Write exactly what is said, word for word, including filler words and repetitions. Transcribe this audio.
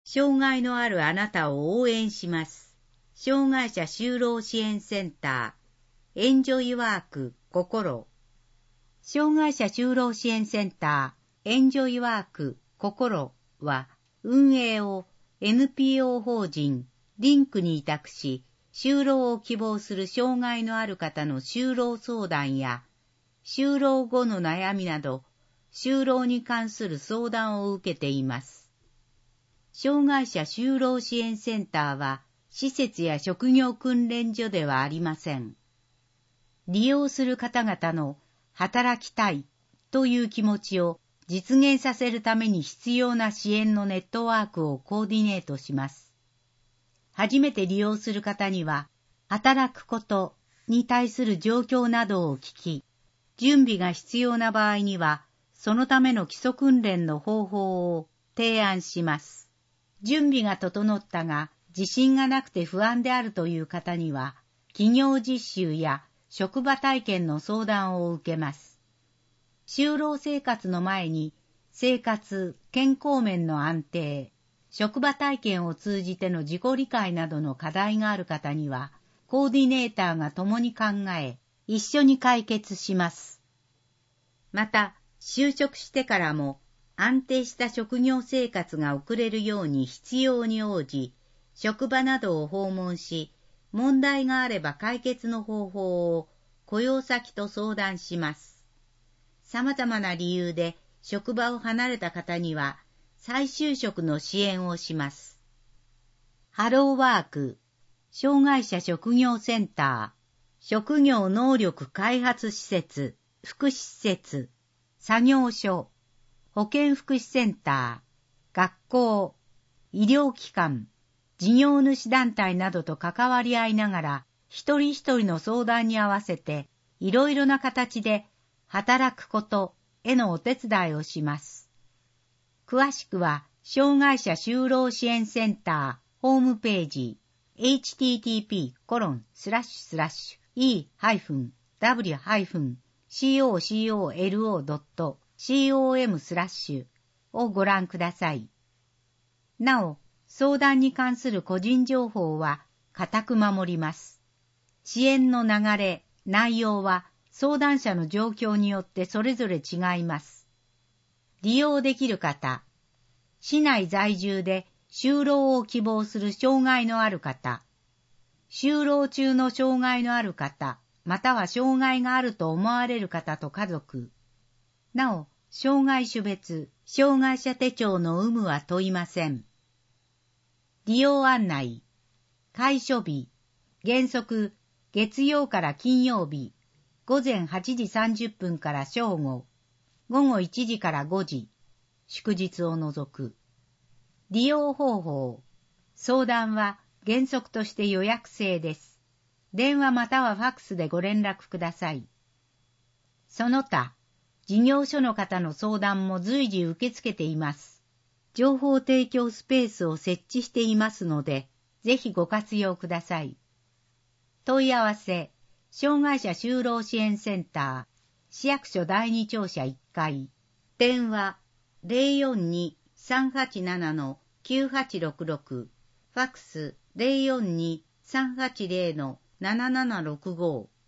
障害のあるあなたを応援します。障害者就労支援センター、エンジョイワーク心。障害者就労支援センター、エンジョイワーク心は、運営を エヌピーオー 法人リンクに委託し、就労を希望する障害のある方の就労相談や、就労後の悩みなど、就労に関する相談を受けています。障害者就労支援センターは、施設や職業訓練所ではありません。利用する方々の働きたいという気持ちを実現させるために必要な支援のネットワークをコーディネートします。初めて利用する方には、働くことに対する状況などを聞き、準備が必要な場合には、そのための基礎訓練の方法を提案します。準備が整ったが、自信がなくて不安であるという方には、企業実習や職場体験の相談を受けます。就労生活の前に、生活、健康面の安定、職場体験を通じての自己理解などの課題がある方には、コーディネーターが共に考え、一緒に解決します。また、就職してからも安定した職業生活が送れるように必要に応じ、職場などを訪問し、問題があれば解決の方法を雇用先と相談します。様々な理由で職場を離れた方には再就職の支援をします。ハローワーク、障害者職業センター、職業能力開発施設、福祉施設、作業所、保健福祉センター、学校、医療機関、事業主団体などと関わり合いながら、一人一人の相談に合わせて、いろいろな形で働くことへのお手伝いをします。詳しくは、障害者就労支援センターホームページ、エイチティーティーピーコロンスラッシュスラッシュイーダブリューシーオーシーオーエルオードットコム スラッシュをご覧ください。なお、相談に関する個人情報は固く守ります。支援の流れ、内容は相談者の状況によってそれぞれ違います。利用できる方、市内在住で就労を希望する障害のある方、就労中の障害のある方、または障害があると思われる方と家族。なお、障害種別、障害者手帳の有無は問いません。利用案内、開所日、原則、月曜から金曜日、午前はちじさんじゅっぷんから正午、午後いちじからごじ、祝日を除く。利用方法、相談は原則として予約制です。電話またはファックスでご連絡ください。その他、事業所の方の相談も随時受け付けています。情報提供スペースを設置していますので、ぜひご活用ください。問い合わせ、障害者就労支援センター、市役所だいに庁舎いっかい、電話 ゼロよんに さんはちなな きゅうはちろくろく、ファックス ゼロよんに さんはちゼロ ななななろくご